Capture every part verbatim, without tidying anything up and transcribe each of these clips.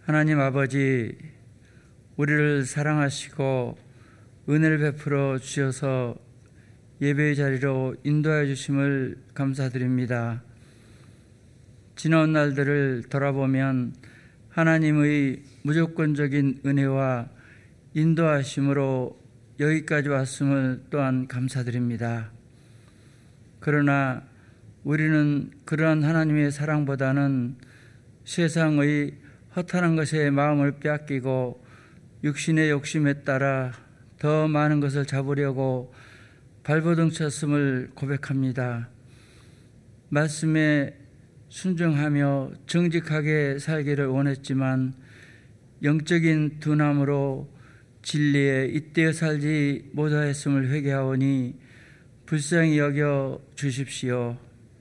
하나님 아버지, 우리를 사랑하시고 은혜를 베풀어 주셔서 예배의 자리로 인도하여 주심을 감사드립니다. 지나온 날들을 돌아보면 하나님의 무조건적인 은혜와 인도하심으로 여기까지 왔음을 또한 감사드립니다. 그러나 우리는 그러한 하나님의 사랑보다는 세상의 허탄한 것에 마음을 빼앗기고 육신의 욕심에 따라 더 많은 것을 잡으려고 발버둥 쳤음을 고백합니다. 말씀에 순종하며 정직하게 살기를 원했지만 영적인 둔함으로 진리에 잇대어 살지 못하였음을 회개하오니 불쌍히 여겨 주십시오.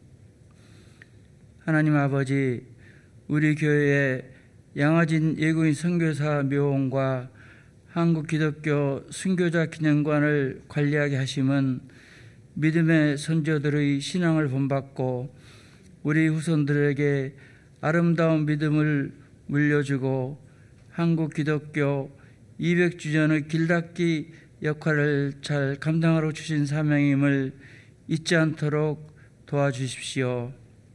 하나님 아버지, 우리 교회에 양화진 예구인 선교사 묘원과 한국 기독교 순교자 기념관을 관리하게 하심은 믿음의 선조들의 신앙을 본받고 우리 후손들에게 아름다운 믿음을 물려주고 한국 기독교 이백 주년의 길닦기 역할을 잘 감당하러 주신 사명임을 잊지 않도록 도와주십시오.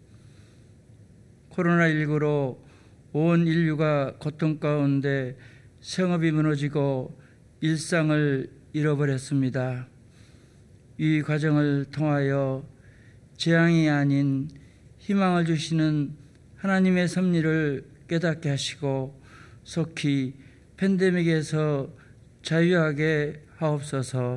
코로나십구로 온 인류가 고통 가운데 생업이 무너지고 일상을 잃어버렸습니다. 이 과정을 통하여 재앙이 아닌 희망을 주시는 하나님의 섭리를 깨닫게 하시고 속히 팬데믹에서 자유하게 하옵소서.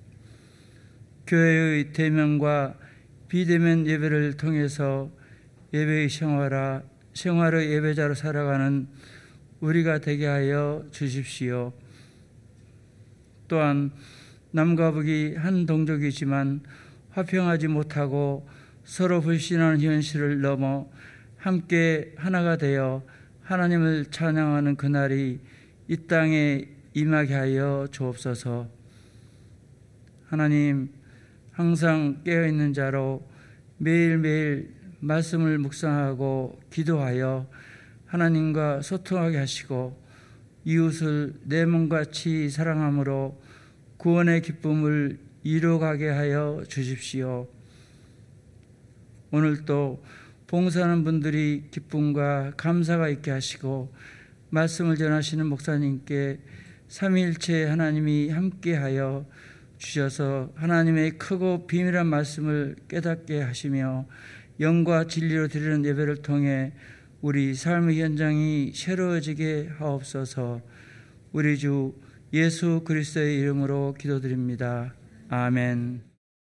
교회의 대면과 비대면 예배를 통해서 예배의 생활화, 생활의 예배자로 살아가는 우리가 되게 하여 주십시오. 또한 남과 북이 한 동족이지만 화평하지 못하고 서로 불신하는 현실을 넘어 함께 하나가 되어 하나님을 찬양하는 그날이 이 땅에 임하게 하여 주옵소서. 하나님, 항상 깨어있는 자로 매일매일 말씀을 묵상하고 기도하여 하나님과 소통하게 하시고 이웃을 내 몸같이 사랑함으로 구원의 기쁨을 이루어가게 하여 주십시오. 오늘도 봉사하는 분들이 기쁨과 감사가 있게 하시고 말씀을 전하시는 목사님께 삼위일체 하나님이 함께하여 주셔서 하나님의 크고 비밀한 말씀을 깨닫게 하시며 영과 진리로 드리는 예배를 통해 우리 삶의 현장이 새로워지게 하옵소서. 우리 주 예수 그리스도의 이름으로 기도드립니다. 아멘.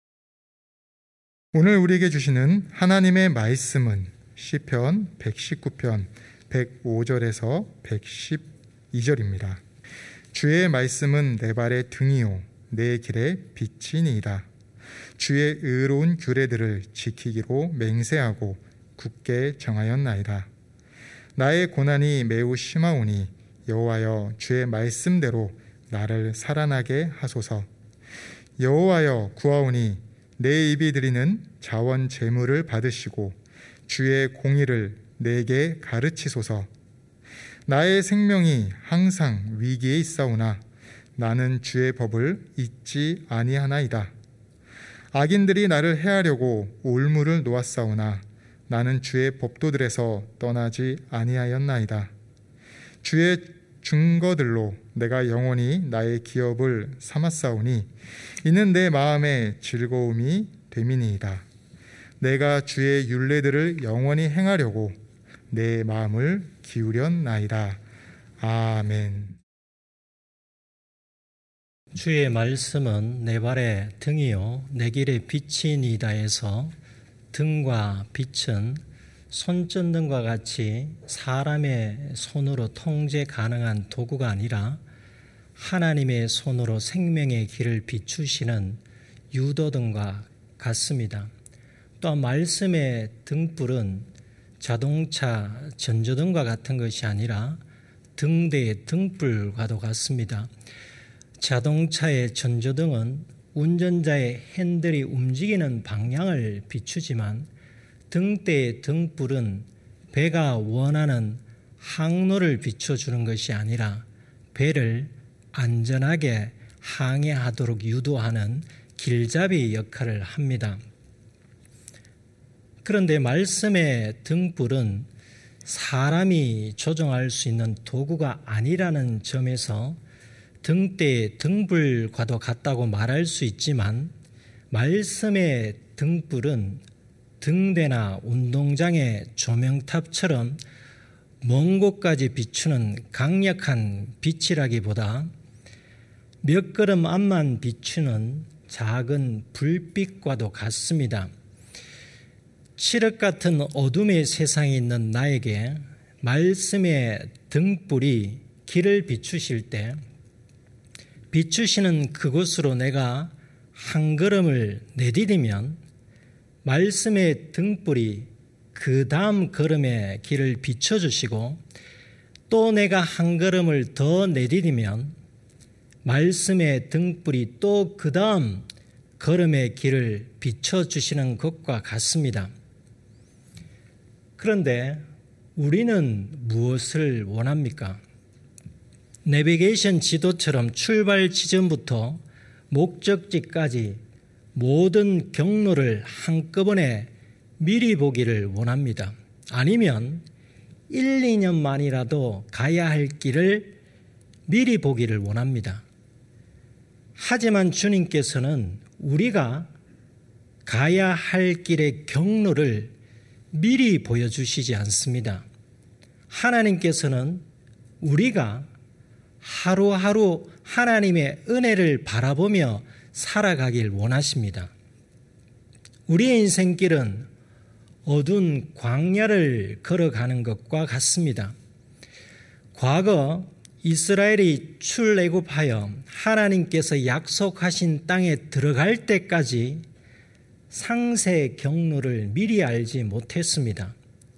오늘 우리에게 주시는 하나님의 말씀은 시편 백십구 편 백오 절에서 백십이 절입니다. 주의 말씀은 내 발의 등이요 내 길의 빛이니이다. 주의 의로운 규례들을 지키기로 맹세하고 굳게 정하였나이다. 나의 고난이 매우 심하오니 여호와여 주의 말씀대로 나를 살아나게 하소서. 여호와여 구하오니 내 입이 드리는 자원 제물을 받으시고 주의 공의를 내게 가르치소서. 나의 생명이 항상 위기에 있사오나 나는 주의 법을 잊지 아니하나이다. 악인들이 나를 해하려고 올무를 놓았사오나 나는 주의 법도들에서 떠나지 아니하였나이다. 주의 증거들로 내가 영원히 나의 기업을 삼았사오니 이는 내 마음의 즐거움이 됨이니이다. 내가 주의 율례들을 영원히 행하려고 내 마음을 기울였나이다. 아멘. 주의 말씀은 내 발의 등이요 내 길의 빛이니이다에서 등과 빛은 손전등과 같이 사람의 손으로 통제 가능한 도구가 아니라 하나님의 손으로 생명의 길을 비추시는 유도등과 같습니다. 또 말씀의 등불은 자동차 전조등과 같은 것이 아니라 등대의 등불과도 같습니다. 자동차의 전조등은 운전자의 핸들이 움직이는 방향을 비추지만 등대의 등불은 배가 원하는 항로를 비춰주는 것이 아니라 배를 안전하게 항해하도록 유도하는 길잡이 역할을 합니다. 그런데 말씀의 등불은 사람이 조종할 수 있는 도구가 아니라는 점에서 등대의 등불과도 같다고 말할 수 있지만 말씀의 등불은 등대나 운동장의 조명탑처럼 먼 곳까지 비추는 강력한 빛이라기보다 몇 걸음 앞만 비추는 작은 불빛과도 같습니다. 칠흑 같은 어둠의 세상에 있는 나에게 말씀의 등불이 길을 비추실 때 비추시는 그곳으로 내가 한 걸음을 내디디면 말씀의 등불이 그 다음 걸음의 길을 비춰주시고 또 내가 한 걸음을 더 내디디면 말씀의 등불이 또 그 다음 걸음의 길을 비춰주시는 것과 같습니다. 그런데 우리는 무엇을 원합니까? 내비게이션 지도처럼 출발 지점부터 목적지까지 모든 경로를 한꺼번에 미리 보기를 원합니다. 아니면 일, 이 년만이라도 가야 할 길을 미리 보기를 원합니다. 하지만 주님께서는 우리가 가야 할 길의 경로를 미리 보여주시지 않습니다. 하나님께서는 우리가 하루하루 하나님의 은혜를 바라보며 살아가길 원하십니다. 우리의 인생길은 어두운 광야를 걸어가는 것과 같습니다. 과거 이스라엘이 출애굽하여 하나님께서 약속하신 땅에 들어갈 때까지 상세 경로를 미리 알지 못했습니다.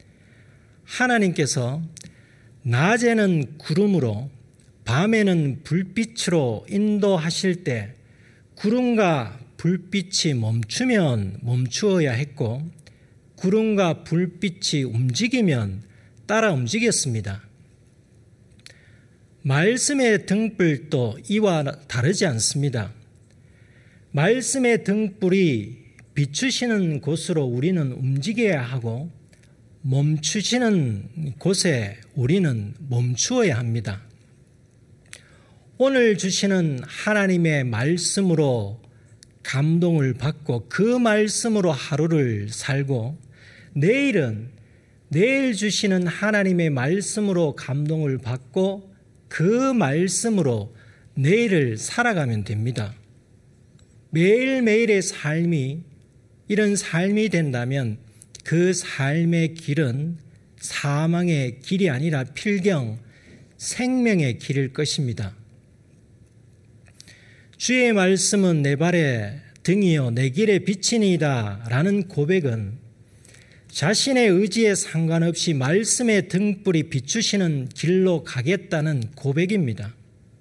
하나님께서 낮에는 구름으로 밤에는 불빛으로 인도하실 때 구름과 불빛이 멈추면 멈추어야 했고 구름과 불빛이 움직이면 따라 움직였습니다. 말씀의 등불도 이와 다르지 않습니다. 말씀의 등불이 비추시는 곳으로 우리는 움직여야 하고 멈추시는 곳에 우리는 멈추어야 합니다. 오늘 주시는 하나님의 말씀으로 감동을 받고 그 말씀으로 하루를 살고 내일은 내일 주시는 하나님의 말씀으로 감동을 받고 그 말씀으로 내일을 살아가면 됩니다. 매일매일의 삶이 이런 삶이 된다면 그 삶의 길은 사망의 길이 아니라 필경 생명의 길일 것입니다. 주의 말씀은 내 발의 등이요 내 길의 빛이니이다 라는 고백은 자신의 의지에 상관없이 말씀의 등불이 비추시는 길로 가겠다는 고백입니다.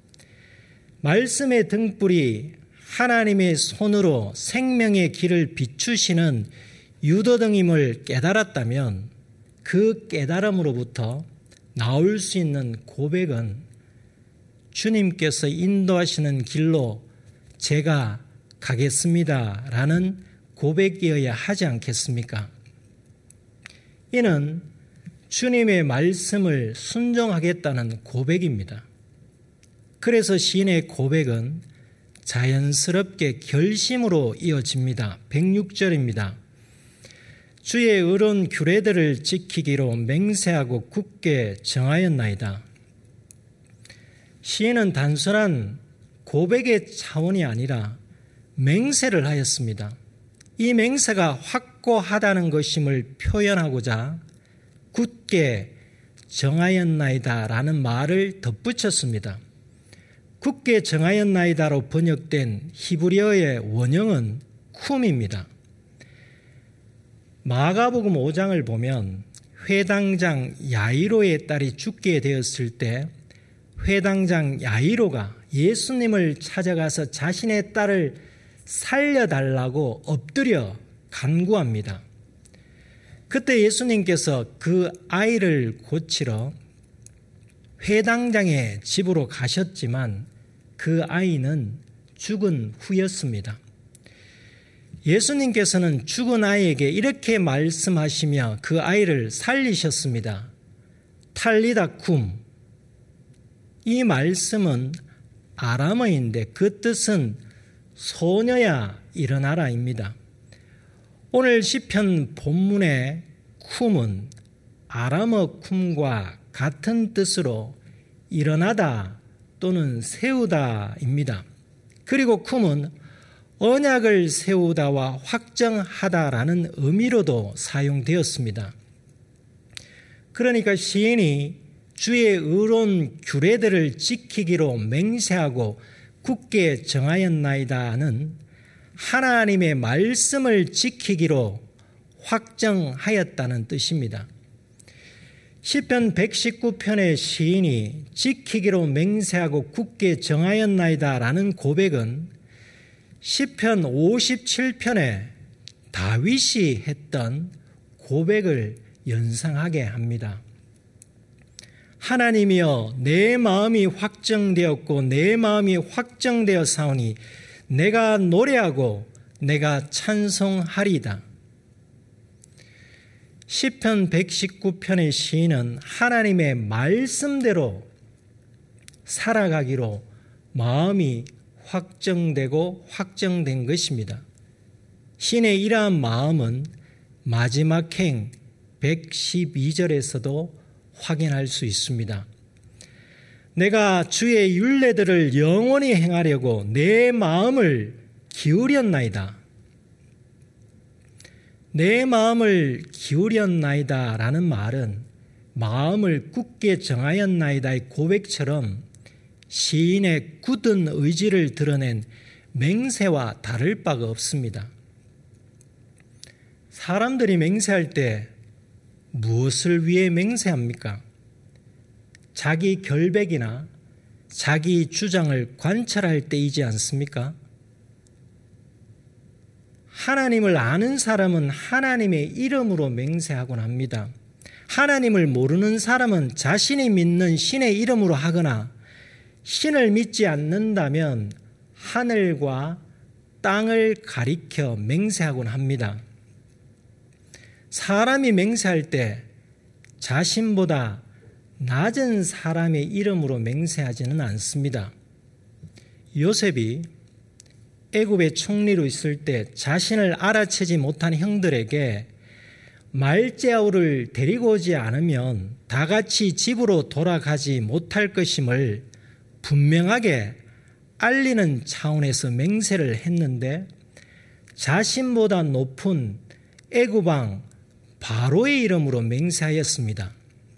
말씀의 등불이 하나님의 손으로 생명의 길을 비추시는 유도등임을 깨달았다면 그 깨달음으로부터 나올 수 있는 고백은 주님께서 인도하시는 길로 제가 가겠습니다 라는 고백이어야 하지 않겠습니까? 이는 주님의 말씀을 순종하겠다는 고백입니다. 그래서 시인의 고백은 자연스럽게 결심으로 이어집니다. 백육 절입니다. 주의 의로운 규례들을 지키기로 맹세하고 굳게 정하였나이다. 시인은 단순한 고백의 차원이 아니라 맹세를 하였습니다. 이 맹세가 확고하다는 것임을 표현하고자 굳게 정하였나이다 라는 말을 덧붙였습니다. 굳게 정하였나이다로 번역된 히브리어의 원형은 쿰입니다. 마가복음 오 장을 보면 회당장 야이로의 딸이 죽게 되었을 때 회당장 야이로가 예수님을 찾아가서 자신의 딸을 살려달라고 엎드려 간구합니다. 그때 예수님께서 그 아이를 고치러 해당장의 집으로 가셨지만 그 아이는 죽은 후였습니다. 예수님께서는 죽은 아이에게 이렇게 말씀하시며 그 아이를 살리셨습니다. 탈리다 쿰. 이 말씀은 아람어인데 그 뜻은 소녀야 일어나라입니다. 오늘 시편 본문의 쿰은 아람어 쿰과 같은 뜻으로 일어나다 또는 세우다입니다. 그리고 쿰은 언약을 세우다와 확정하다라는 의미로도 사용되었습니다. 그러니까 시인이 주의 의로운 규례들을 지키기로 맹세하고 굳게 정하였나이다는 하나님의 말씀을 지키기로 확정하였다는 뜻입니다. 시편 백십구 편의 시인이 지키기로 맹세하고 굳게 정하였나이다라는 고백은 시편 오십칠 편에 다윗이 했던 고백을 연상하게 합니다. 하나님이여 내 마음이 확정되었고 내 마음이 확정되어 사오니 내가 노래하고 내가 찬송하리이다. 시편 백십구 편의 시인은 하나님의 말씀대로 살아가기로 마음이 확정되고 확정된 것입니다. 시인의 이러한 마음은 마지막 행 백십이 절에서도 확인할 수 있습니다. 내가 주의 율례들을 영원히 행하려고 내 마음을 기울였나이다. 내 마음을 기울였나이다 라는 말은 마음을 굳게 정하였나이다의 고백처럼 시인의 굳은 의지를 드러낸 맹세와 다를 바가 없습니다. 사람들이 맹세할 때 무엇을 위해 맹세합니까? 자기 결백이나 자기 주장을 관찰할 때이지 않습니까? 하나님을 아는 사람은 하나님의 이름으로 맹세하곤 합니다. 하나님을 모르는 사람은 자신이 믿는 신의 이름으로 하거나 신을 믿지 않는다면 하늘과 땅을 가리켜 맹세하곤 합니다. 사람이 맹세할 때 자신보다 낮은 사람의 이름으로 맹세하지는 않습니다. 요셉이 애굽의 총리로 있을 때 자신을 알아채지 못한 형들에게 말제아우를 데리고 오지 않으면 다 같이 집으로 돌아가지 못할 것임을 분명하게 알리는 차원에서 맹세를 했는데 자신보다 높은 애굽왕 바로의 이름으로 맹세하였습니다.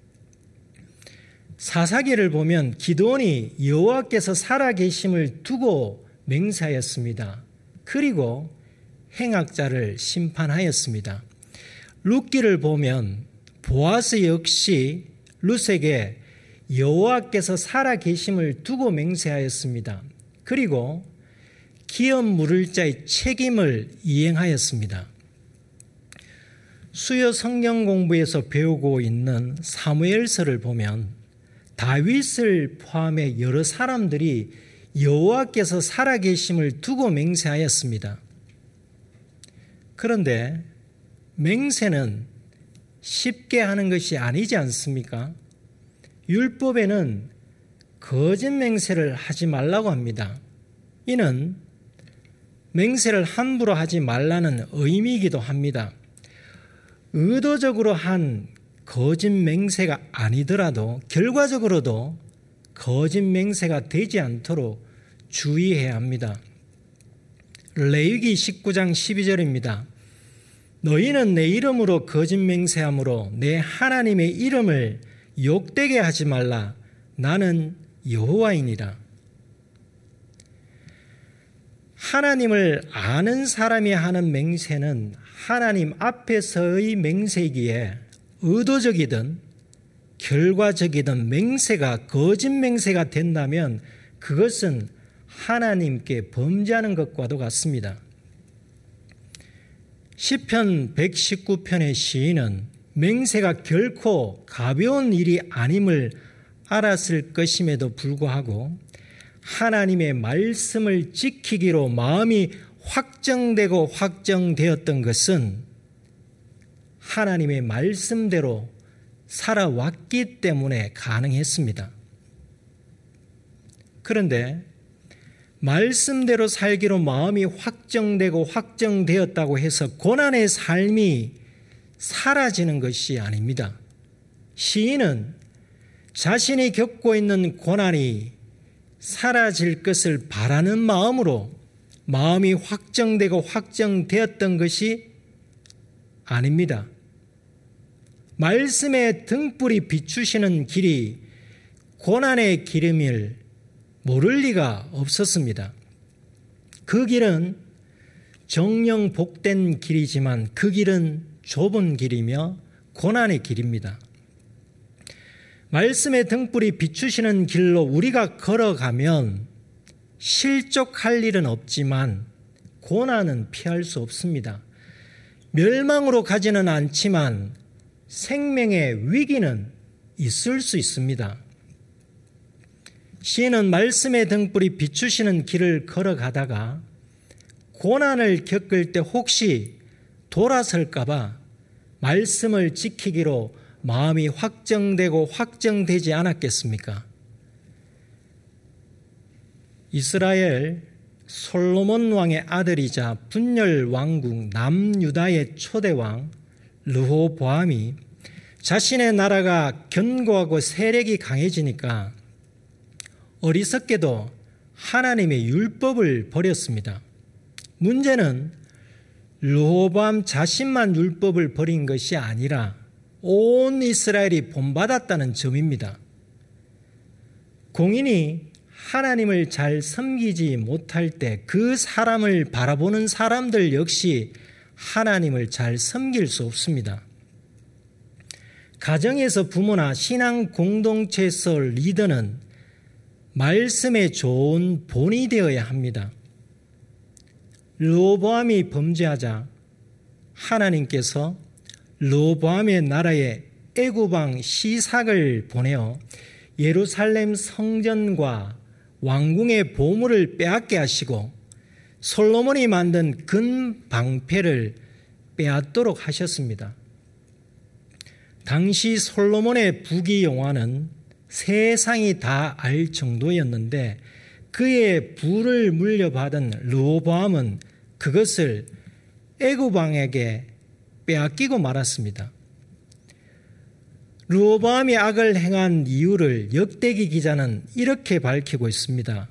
사사기를 보면 기드온이 여호와께서 살아계심을 두고 맹세하였습니다. 그리고 행악자를 심판하였습니다. 룻기를 보면 보아스 역시 룻에게 여호와께서 살아계심을 두고 맹세하였습니다. 그리고 기업 물을 자의 책임을 이행하였습니다. 수요 성경 공부에서 배우고 있는 사무엘서를 보면 다윗을 포함해 여러 사람들이 여호와께서 살아계심을 두고 맹세하였습니다. 그런데 맹세는 쉽게 하는 것이 아니지 않습니까? 율법에는 거짓 맹세를 하지 말라고 합니다. 이는 맹세를 함부로 하지 말라는 의미이기도 합니다. 의도적으로 한 거짓 맹세가 아니더라도 결과적으로도 거짓 맹세가 되지 않도록 주의해야 합니다. 레위기 십구 장 십이 절입니다. 너희는 내 이름으로 거짓 맹세함으로 내 하나님의 이름을 욕되게 하지 말라. 나는 여호와이니라. 하나님을 아는 사람이 하는 맹세는 하나님 앞에서의 맹세이기에 의도적이든 결과적이든 맹세가 거짓 맹세가 된다면 그것은 하나님께 범죄하는 것과도 같습니다. 시편 백십구 편의 시인은 맹세가 결코 가벼운 일이 아님을 알았을 것임에도 불구하고 하나님의 말씀을 지키기로 마음이 확정되고 확정되었던 것은 하나님의 말씀대로 살아왔기 때문에 가능했습니다. 그런데 말씀대로 살기로 마음이 확정되고 확정되었다고 해서 고난의 삶이 사라지는 것이 아닙니다. 시인은 자신이 겪고 있는 고난이 사라질 것을 바라는 마음으로 마음이 확정되고 확정되었던 것이 아닙니다. 말씀의 등불이 비추시는 길이 고난의 길임을 모를 리가 없었습니다. 그 길은 정령 복된 길이지만 그 길은 좁은 길이며 고난의 길입니다. 말씀의 등불이 비추시는 길로 우리가 걸어가면 실족할 일은 없지만 고난은 피할 수 없습니다. 멸망으로 가지는 않지만 생명의 위기는 있을 수 있습니다. 시인은 말씀의 등불이 비추시는 길을 걸어가다가 고난을 겪을 때 혹시 돌아설까 봐 말씀을 지키기로 마음이 확정되고 확정되지 않았겠습니까? 이스라엘 솔로몬 왕의 아들이자 분열 왕국 남유다의 초대왕 르호보암이 자신의 나라가 견고하고 세력이 강해지니까 어리석게도 하나님의 율법을 버렸습니다. 문제는 르호보암 자신만 율법을 버린 것이 아니라 온 이스라엘이 본받았다는 점입니다. 공인이 하나님을 잘 섬기지 못할 때 그 사람을 바라보는 사람들 역시 하나님을 잘 섬길 수 없습니다. 가정에서 부모나 신앙 공동체에서 리더는 말씀에 좋은 본이 되어야 합니다. 르호보암이 범죄하자 하나님께서 르호보암의 나라에 애굽왕 시삭을 보내어 예루살렘 성전과 왕궁의 보물을 빼앗게 하시고 솔로몬이 만든 금 방패를 빼앗도록 하셨습니다. 당시 솔로몬의 부귀영화는 세상이 다 알 정도였는데 그의 부를 물려받은 르호보암은 그것을 애굽 왕에게 빼앗기고 말았습니다. 르호보암이 악을 행한 이유를 역대기 기자는 이렇게 밝히고 있습니다.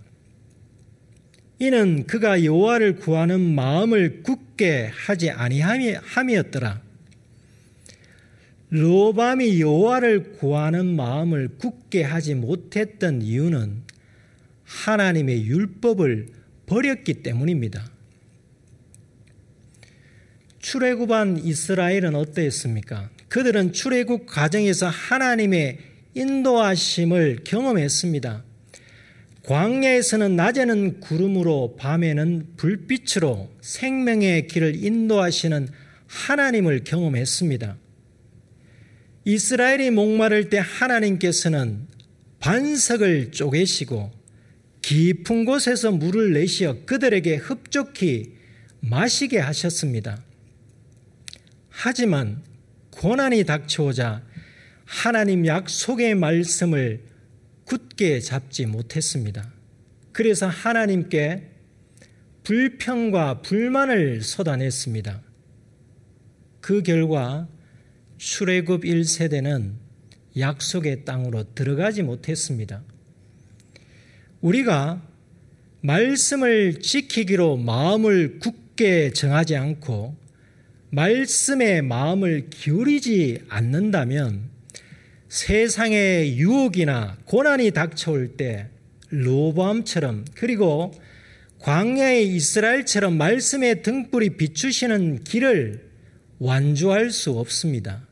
이는 그가 여호와를 구하는 마음을 굳게 하지 아니함이었더라. 르호보암이 여호와를 구하는 마음을 굳게 하지 못했던 이유는 하나님의 율법을 버렸기 때문입니다. 출애굽한 이스라엘은 어떠했습니까? 그들은 출애굽 과정에서 하나님의 인도하심을 경험했습니다. 광야에서는 낮에는 구름으로 밤에는 불빛으로 생명의 길을 인도하시는 하나님을 경험했습니다. 이스라엘이 목마를 때 하나님께서는 반석을 쪼개시고 깊은 곳에서 물을 내시어 그들에게 흡족히 마시게 하셨습니다. 하지만 고난이 닥쳐오자 하나님 약속의 말씀을 굳게 잡지 못했습니다. 그래서 하나님께 불평과 불만을 쏟아냈습니다. 그 결과 출애굽 일 세대는 약속의 땅으로 들어가지 못했습니다. 우리가 말씀을 지키기로 마음을 굳게 정하지 않고 말씀에 마음을 기울이지 않는다면 세상의 유혹이나 고난이 닥쳐올 때 르호보암처럼 그리고 광야의 이스라엘처럼 말씀의 등불이 비추시는 길을 완주할 수 없습니다.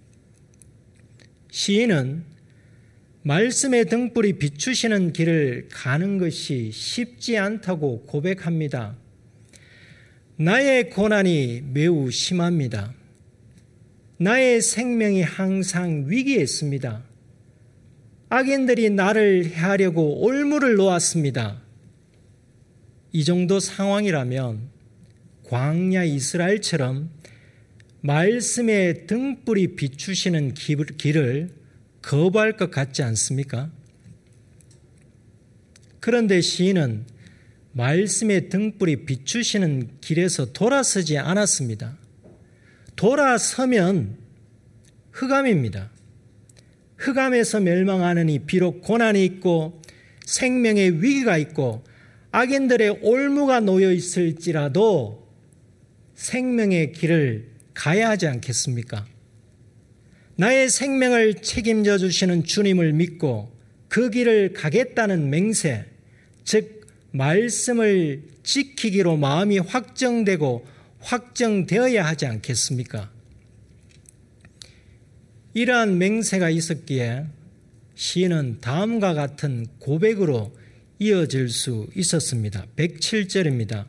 시인은 말씀의 등불이 비추시는 길을 가는 것이 쉽지 않다고 고백합니다. 나의 고난이 매우 심합니다. 나의 생명이 항상 위기에 있습니다. 악인들이 나를 해하려고 올무를 놓았습니다. 이 정도 상황이라면 광야 이스라엘처럼 말씀의 등불이 비추시는 길을 거부할 것 같지 않습니까? 그런데 시인은 말씀의 등불이 비추시는 길에서 돌아서지 않았습니다. 돌아서면 흑암입니다. 흑암에서 멸망하느니 비록 고난이 있고 생명의 위기가 있고 악인들의 올무가 놓여 있을지라도 생명의 길을 가야 하지 않겠습니까? 나의 생명을 책임져 주시는 주님을 믿고 그 길을 가겠다는 맹세, 즉 말씀을 지키기로 마음이 확정되고 확정되어야 하지 않겠습니까? 이러한 맹세가 있었기에 시인은 다음과 같은 고백으로 이어질 수 있었습니다. 백칠 절입니다.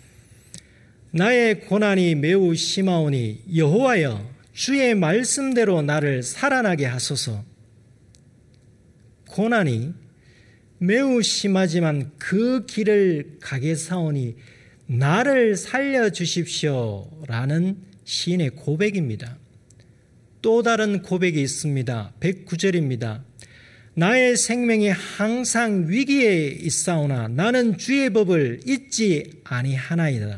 나의 고난이 매우 심하오니 여호와여 주의 말씀대로 나를 살아나게 하소서. 고난이 매우 심하지만 그 길을 가겠사오니 나를 살려주십시오라는 시인의 고백입니다. 또 다른 고백이 있습니다. 백구 절입니다. 나의 생명이 항상 위기에 있사오나 나는 주의 법을 잊지 아니하나이다.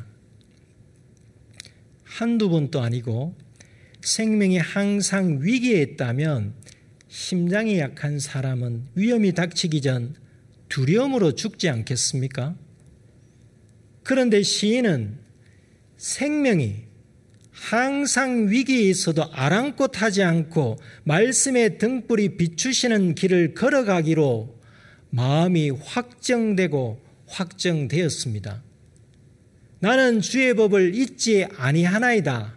한두 번도 아니고 생명이 항상 위기에 있다면 심장이 약한 사람은 위험이 닥치기 전 두려움으로 죽지 않겠습니까? 그런데 시인은 생명이 항상 위기에 있어도 아랑곳하지 않고 말씀의 등불이 비추시는 길을 걸어가기로 마음이 확정되고 확정되었습니다. 나는 주의 법을 잊지 아니하나이다.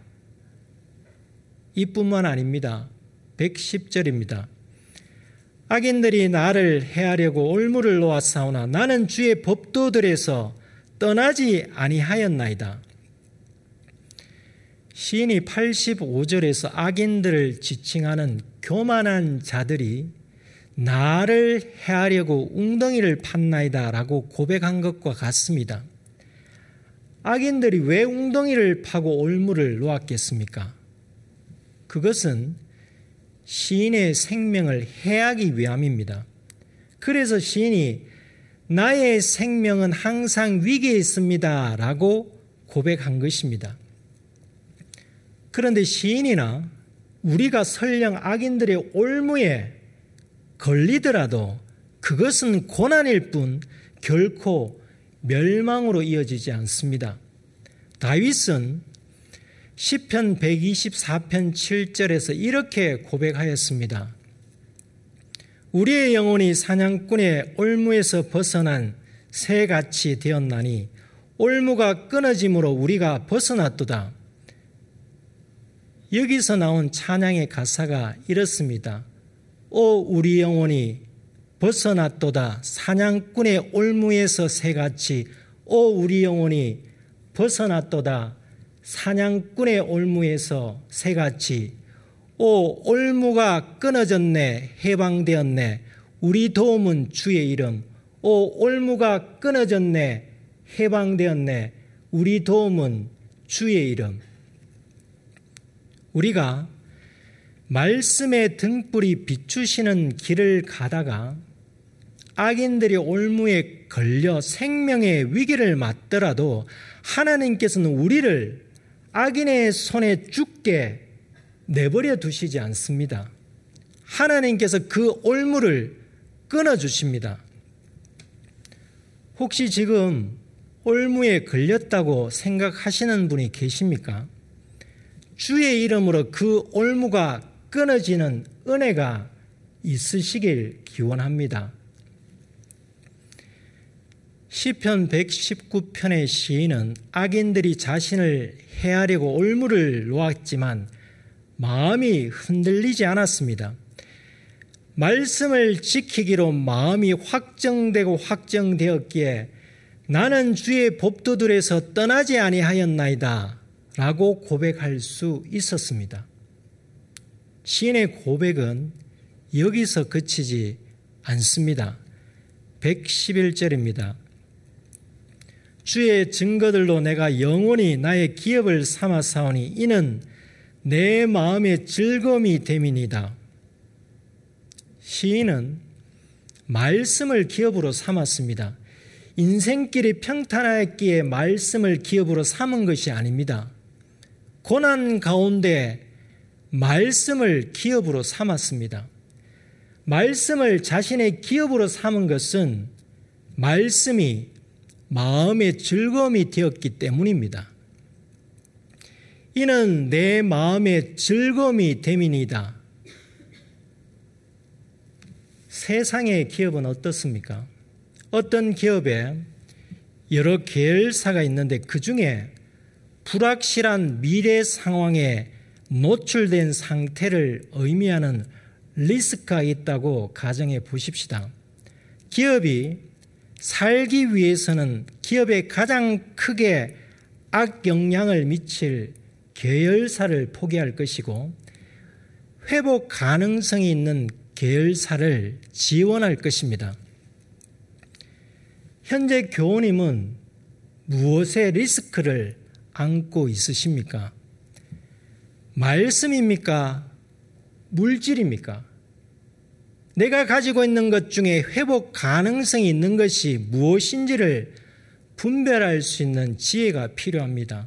이뿐만 아닙니다. 백십 절입니다. 악인들이 나를 해하려고 올무를 놓았사오나 나는 주의 법도들에서 떠나지 아니하였나이다. 시인이 팔십오 절에서 악인들을 지칭하는 교만한 자들이 나를 해하려고 웅덩이를 팠나이다 라고 고백한 것과 같습니다. 악인들이 왜 웅덩이를 파고 올무를 놓았겠습니까? 그것은 시인의 생명을 해하기 위함입니다. 그래서 시인이 나의 생명은 항상 위기에 있습니다 라고 고백한 것입니다. 그런데 시인이나 우리가 설령 악인들의 올무에 걸리더라도 그것은 고난일 뿐 결코 멸망으로 이어지지 않습니다. 다윗은 시편 백이십사 편 칠 절에서 이렇게 고백하였습니다. 우리의 영혼이 사냥꾼의 올무에서 벗어난 새같이 되었나니 올무가 끊어짐으로 우리가 벗어났도다. 여기서 나온 찬양의 가사가 이렇습니다. 오 우리 영혼이 벗어났도다. 사냥꾼의 올무에서 새같이 오 우리 영혼이 벗어났도다. 사냥꾼의 올무에서 새같이 오 올무가 끊어졌네 해방되었네 우리 도움은 주의 이름 오 올무가 끊어졌네 해방되었네 우리 도움은 주의 이름. 우리가 말씀의 등불이 비추시는 길을 가다가 악인들이 올무에 걸려 생명의 위기를 맞더라도 하나님께서는 우리를 악인의 손에 죽게 내버려 두시지 않습니다. 하나님께서 그 올무를 끊어주십니다. 혹시 지금 올무에 걸렸다고 생각하시는 분이 계십니까? 주의 이름으로 그 올무가 끊어지는 은혜가 있으시길 기원합니다. 시편 백십구 편의 시인은 악인들이 자신을 해하려고 올무를 놓았지만 마음이 흔들리지 않았습니다. 말씀을 지키기로 마음이 확정되고 확정되었기에 나는 주의 법도들에서 떠나지 아니하였나이다 라고 고백할 수 있었습니다. 시인의 고백은 여기서 그치지 않습니다. 백십일 절입니다. 주의 증거들로 내가 영원히 나의 기업을 삼았사오니 이는 내 마음의 즐거움이 됨이니이다. 시인은 말씀을 기업으로 삼았습니다. 인생길이 평탄하였기에 말씀을 기업으로 삼은 것이 아닙니다. 고난 가운데 말씀을 기업으로 삼았습니다. 말씀을 자신의 기업으로 삼은 것은 말씀이 마음의 즐거움이 되었기 때문입니다. 이는 내 마음의 즐거움이 됨이니이다. 세상의 기업은 어떻습니까? 어떤 기업에 여러 계열사가 있는데 그 중에 불확실한 미래 상황에 노출된 상태를 의미하는 리스크가 있다고 가정해 보십시다. 기업이 살기 위해서는 기업에 가장 크게 악영향을 미칠 계열사를 포기할 것이고 회복 가능성이 있는 계열사를 지원할 것입니다. 현재 교우님은 무엇의 리스크를 안고 있으십니까? 말씀입니까? 물질입니까? 내가 가지고 있는 것 중에 회복 가능성이 있는 것이 무엇인지를 분별할 수 있는 지혜가 필요합니다.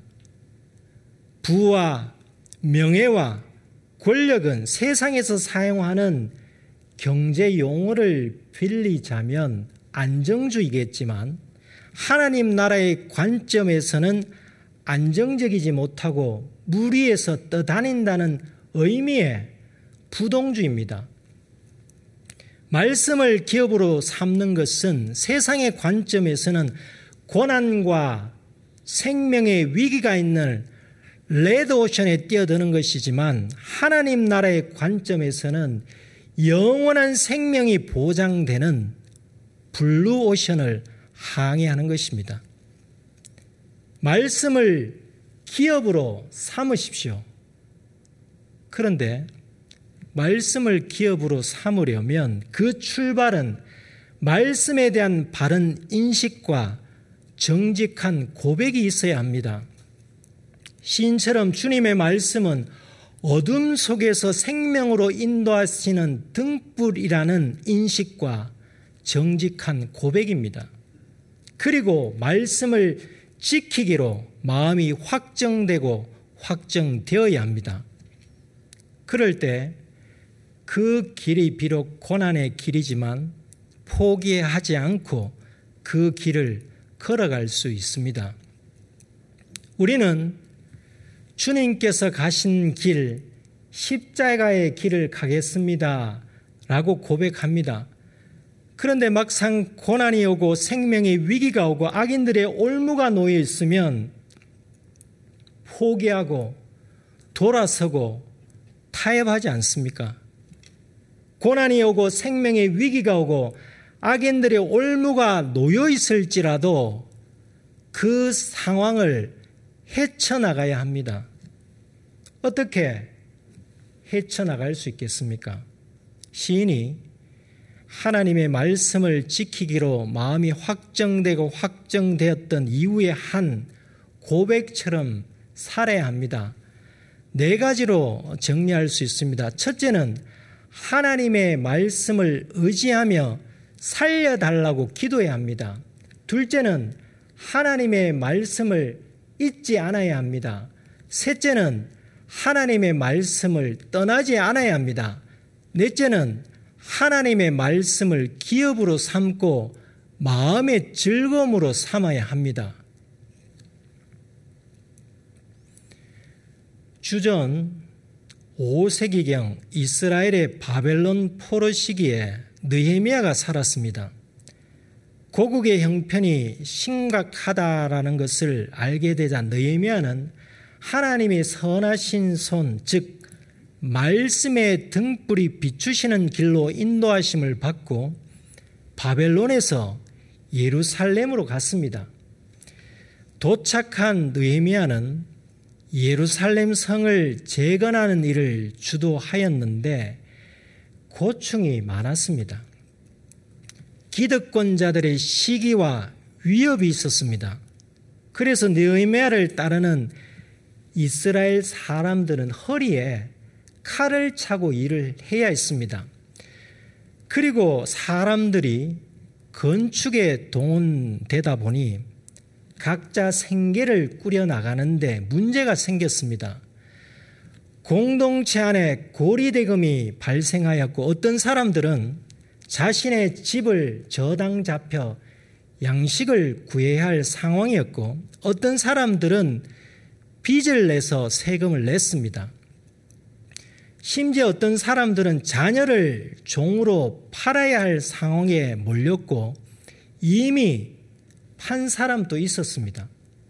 부와 명예와 권력은 세상에서 사용하는 경제 용어를 빌리자면 안정주의겠지만 하나님 나라의 관점에서는 안정적이지 못하고 물 위에서 떠다닌다는 의미의 부동주의입니다. 말씀을 기업으로 삼는 것은 세상의 관점에서는 고난과 생명의 위기가 있는 레드오션에 뛰어드는 것이지만 하나님 나라의 관점에서는 영원한 생명이 보장되는 블루오션을 항해하는 것입니다. 말씀을 기업으로 삼으십시오. 그런데 말씀을 기업으로 삼으려면 그 출발은 말씀에 대한 바른 인식과 정직한 고백이 있어야 합니다. 시인처럼 주님의 말씀은 어둠 속에서 생명으로 인도하시는 등불이라는 인식과 정직한 고백입니다. 그리고 말씀을 지키기로 마음이 확정되고 확정되어야 합니다. 그럴 때 그 길이 비록 고난의 길이지만 포기하지 않고 그 길을 걸어갈 수 있습니다. 우리는 주님께서 가신 길, 십자가의 길을 가겠습니다 라고 고백합니다. 그런데 막상 고난이 오고 생명의 위기가 오고 악인들의 올무가 놓여 있으면 포기하고 돌아서고 타협하지 않습니까? 고난이 오고 생명의 위기가 오고 악인들의 올무가 놓여 있을지라도 그 상황을 헤쳐나가야 합니다. 어떻게 헤쳐나갈 수 있겠습니까? 시인이 하나님의 말씀을 지키기로 마음이 확정되고 확정되었던 이후에 한 고백처럼 살아야 합니다. 네 가지로 정리할 수 있습니다. 첫째는 하나님의 말씀을 의지하며 살려달라고 기도해야 합니다. 둘째는 하나님의 말씀을 잊지 않아야 합니다. 셋째는 하나님의 말씀을 떠나지 않아야 합니다. 넷째는 하나님의 말씀을 기업으로 삼고 마음의 즐거움으로 삼아야 합니다. 주전 오 세기경 이스라엘의 바벨론 포로 시기에 느헤미야가 살았습니다. 고국의 형편이 심각하다라는 것을 알게 되자 느헤미야는 하나님의 선하신 손, 즉 말씀의 등불이 비추시는 길로 인도하심을 받고 바벨론에서 예루살렘으로 갔습니다. 도착한 느헤미야는 예루살렘 성을 재건하는 일을 주도하였는데 고충이 많았습니다. 기득권자들의 시기와 위협이 있었습니다. 그래서 느헤미야를 따르는 이스라엘 사람들은 허리에 칼을 차고 일을 해야 했습니다. 그리고 사람들이 건축에 동원되다 보니 각자 생계를 꾸려나가는데 문제가 생겼습니다. 공동체 안에 고리대금이 발생하였고 어떤 사람들은 자신의 집을 저당 잡혀 양식을 구해야 할 상황이었고 어떤 사람들은 빚을 내서 세금을 냈습니다. 심지어 어떤 사람들은 자녀를 종으로 팔아야 할 상황에 몰렸고 이미 판 사람도 있었습니다.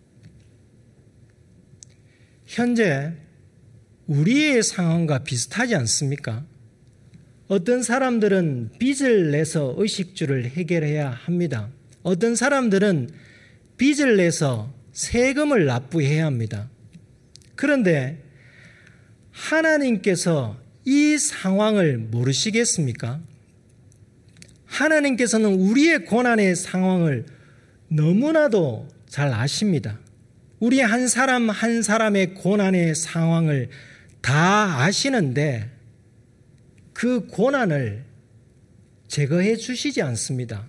현재 우리의 상황과 비슷하지 않습니까? 어떤 사람들은 빚을 내서 의식주를 해결해야 합니다. 어떤 사람들은 빚을 내서 세금을 납부해야 합니다. 그런데 하나님께서 이 상황을 모르시겠습니까? 하나님께서는 우리의 고난의 상황을 너무나도 잘 아십니다. 우리 한 사람 한 사람의 고난의 상황을 다 아시는데 그 고난을 제거해 주시지 않습니다.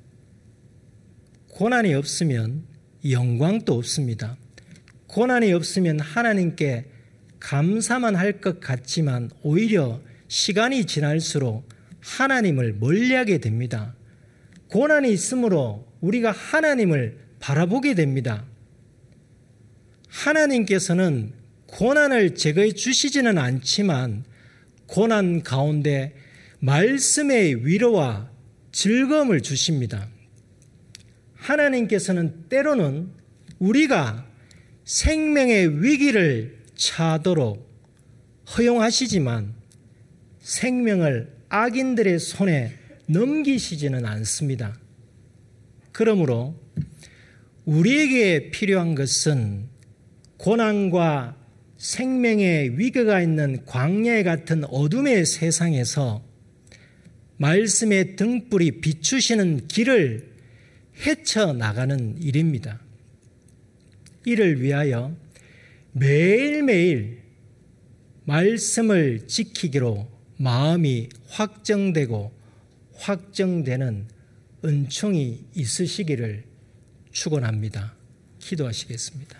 고난이 없으면 영광도 없습니다. 고난이 없으면 하나님께 감사만 할 것 같지만 오히려 시간이 지날수록 하나님을 멀리하게 됩니다. 고난이 있으므로 우리가 하나님을 바라보게 됩니다. 하나님께서는 고난을 제거해 주시지는 않지만 고난 가운데 말씀의 위로와 즐거움을 주십니다. 하나님께서는 때로는 우리가 생명의 위기를 처하도록 허용하시지만 생명을 악인들의 손에 넘기시지는 않습니다. 그러므로 우리에게 필요한 것은 고난과 생명의 위기가 있는 광야 같은 어둠의 세상에서 말씀의 등불이 비추시는 길을 헤쳐나가는 일입니다. 이를 위하여 매일매일 말씀을 지키기로 마음이 확정되고 확정되는 은총이 있으시기를 축원합니다. 기도하시겠습니다.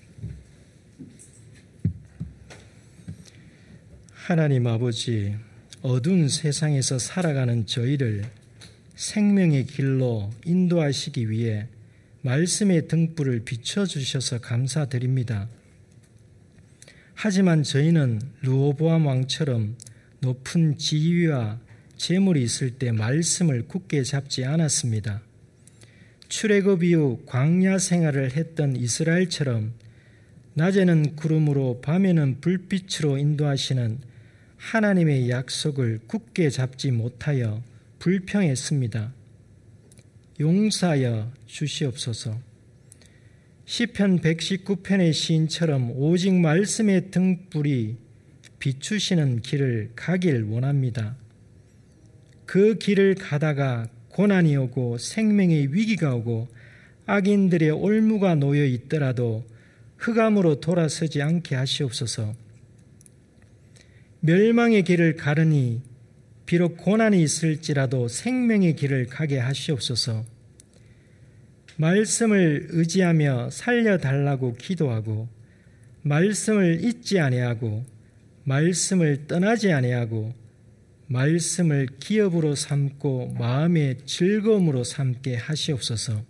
하나님 아버지, 어두운 세상에서 살아가는 저희를 생명의 길로 인도하시기 위해 말씀의 등불을 비춰주셔서 감사드립니다. 하지만 저희는 르호보암 왕처럼 높은 지위와 재물이 있을 때 말씀을 굳게 잡지 않았습니다. 출애굽 이후 광야 생활을 했던 이스라엘처럼 낮에는 구름으로 밤에는 불빛으로 인도하시는 하나님의 약속을 굳게 잡지 못하여 불평했습니다. 용서하여 주시옵소서. 시편 백십구 편의 시인처럼 오직 말씀의 등불이 비추시는 길을 가길 원합니다. 그 길을 가다가 고난이 오고 생명의 위기가 오고 악인들의 올무가 놓여 있더라도 흑암으로 돌아서지 않게 하시옵소서. 멸망의 길을 가르니 비록 고난이 있을지라도 생명의 길을 가게 하시옵소서. 말씀을 의지하며 살려달라고 기도하고 말씀을 잊지 아니하고 말씀을 떠나지 아니하고 말씀을 기업으로 삼고 마음의 즐거움으로 삼게 하시옵소서.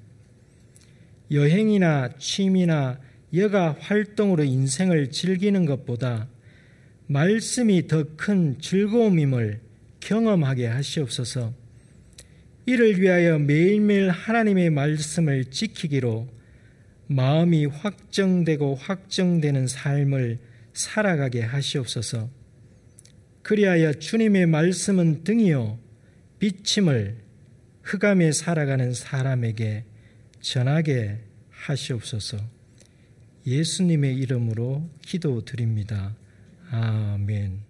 여행이나 취미나 여가 활동으로 인생을 즐기는 것보다 말씀이 더 큰 즐거움임을 경험하게 하시옵소서. 이를 위하여 매일매일 하나님의 말씀을 지키기로 마음이 확정되고 확정되는 삶을 살아가게 하시옵소서. 그리하여 주님의 말씀은 등이요 빛임을 흑암에 살아가는 사람에게 전하게 하시옵소서. 예수님의 이름으로 기도드립니다. 아멘.